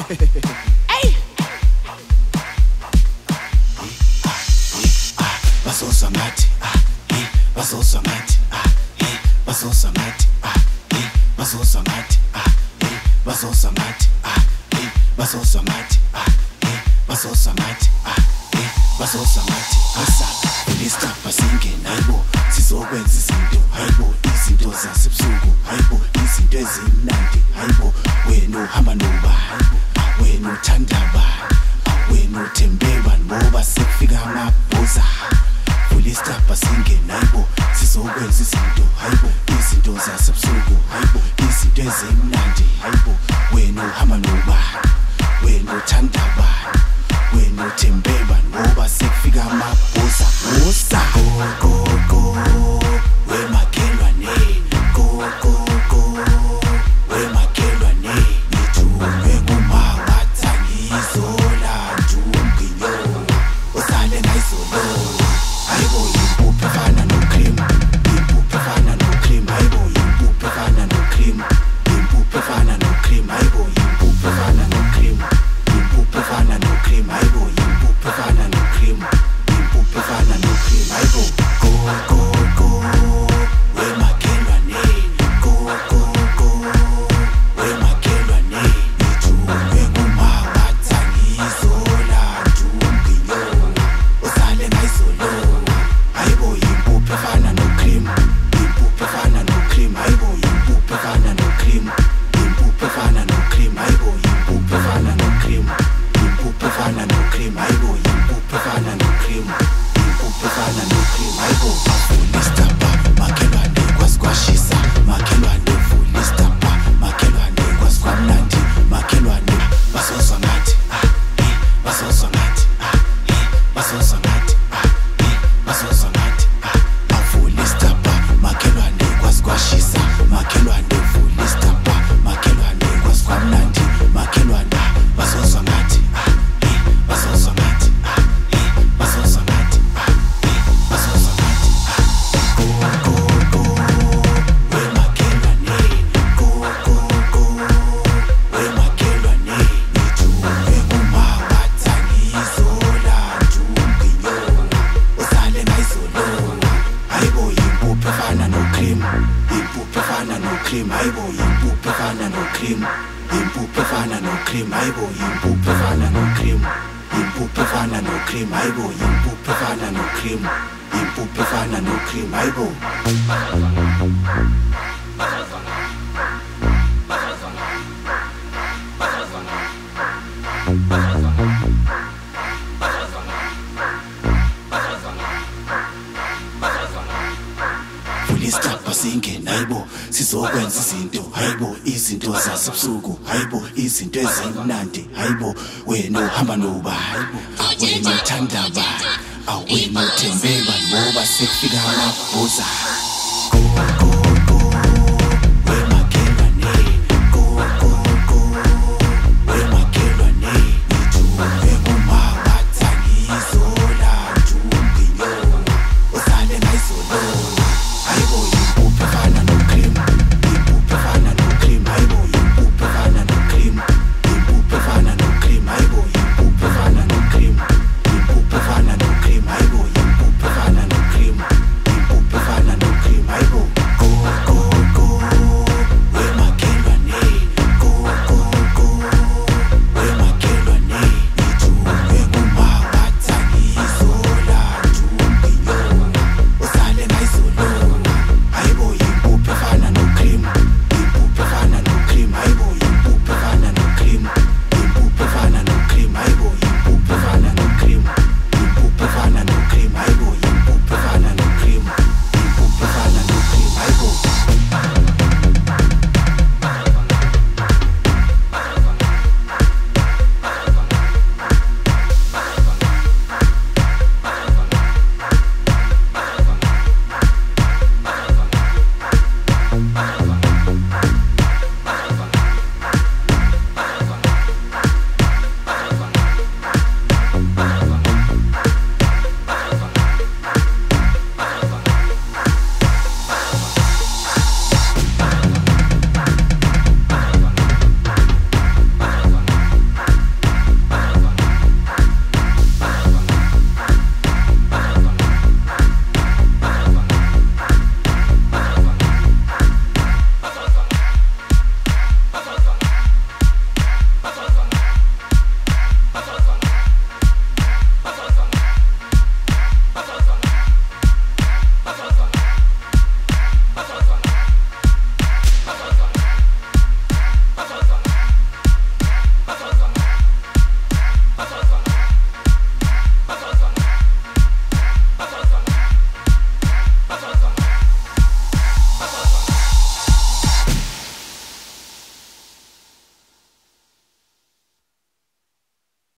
Hey. Basosa ngathi basosa ngathi basosa ngathi basosa ngathi basosa ngathi basosa ngathi basosa ngathi basosa ngathi asapha lista basingena hayibo sizokwenza izinto hayibo izinto zasebusuku hayibo izinto ezimnandi hayibo wena uhamba noba hayibo wena uthanda ba wena uthembeba ngoba sekufika amabhoza lista basingena hayibo sizokwenza izinto hayibo izinto zasebusuku hayibo izinto ezimnandi hayibo wena uhamba noba wena uthanda ba wena uthembeba ngoba sekufika amabhoza usa go wemakhelwane go wemakhelwane nithume nguma wathangizola njunginyo usale ngayizolo hayibo impuphu efana no-cream impuphu efana no-cream hayibo impuphu efana no-cream impuphu efana no-cream hayibo impuphu efana no-cream impuphu efana no-cream hayibo impuphu efana no-cream impuphu efana no-cream hayibo go wemakhelwane go wemakhelwane nithume nguma wathangizola njunginyo usale ngayizolo hayibo impuphu efana no-cream impuphu efana no-cream hayibo impuphu efana no-cream impuphu efana no-cream hayibo impuphu efana no-cream impuphu efana no-cream hayibo impuphu efana no-cream impuphu efana no-cream hayibo fulista ba makhelwane kwasikwashisa makhelwane fulista ba makhelwane kwasikwamnandi makhelwane basosa ngathi basosa ngathi basosa ngathi basosa ngathi fulista ba makhelwane kwasikwashisa makhelwane fulista ba makhelwane kwasikwamnandi makhelwane basosa ngathi basosa ngathi basosa ngathi basosa ngathi go wemakhelwane go wemakhelwane nithume nguma wathangizola njunginyo usale ngayizolo hayibo impuphu efana no-cream impuphu efana no-cream hayibo impuphu efana no-cream impuphu efana no-cream hayibo impuphu efana no-cream impuphu efana no-cream hayibo impuphu efana no-cream impuphu efana no-cream hayibo fulista basingena hayibo sizokwenza izinto hayibo izinto zasebusuku hayibo izinto ezimnandi hayibo wena uhamba noba hayibo wena uthanda ba wena uthembeba ngoba sekufika amabhoza go